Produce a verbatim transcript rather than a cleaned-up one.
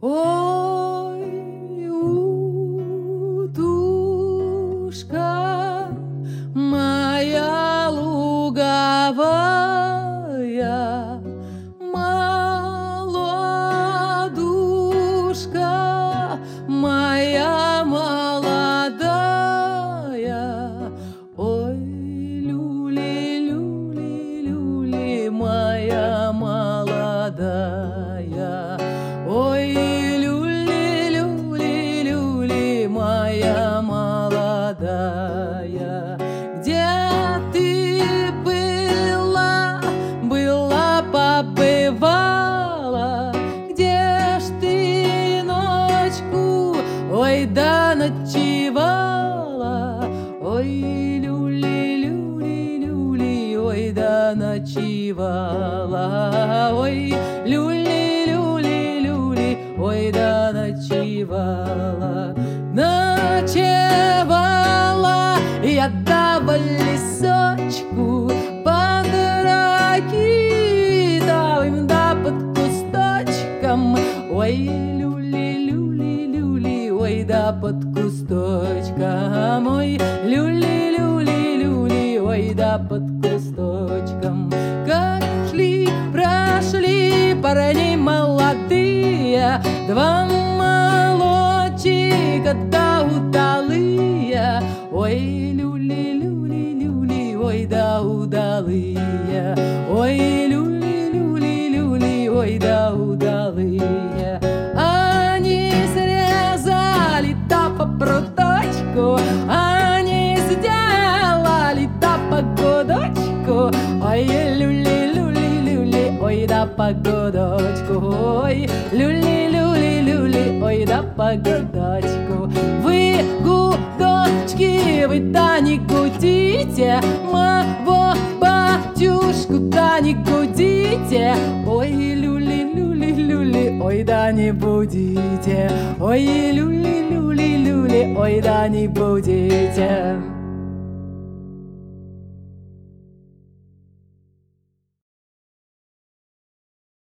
Ой, утушка моя луговая, молодушка моя молодая. Ой, люли, люли, люли моя молодая. Ой, люли, люли, люли моя молодая. Где ты была, была, побывала? Где ж ты ночку, ой, да ночевала? Ой, люли, люли, люли, ой, да ночевала. Ой, люли, люли, люли, ой, да ночевала. Ночевала я да в лесочку под ракитовым, да под кусточком. Ой, люли, люли, люли, ой, да под кусточком. Ой, люли, люли, люли, ой, да под кусточком. Как шли, прошли парни молодые, два молодчика да удалые. Ой, люли, люли, люли, ой, да удалые. Ой, люли, люли, люли, ой, да удалые. Они срезали да по пруточку, они сделали да по гудочку. Ой, люли, люли, люли, ой, да по гудочку. Ой, люли, люли, люли, ой, да по гудочку. Вы гудочки, вы да не гудите, моего батюшку да не гудите. Ой, люли, люли, люли, ой, да не будите. Ой, люли, люли, люли, ой, да не будите.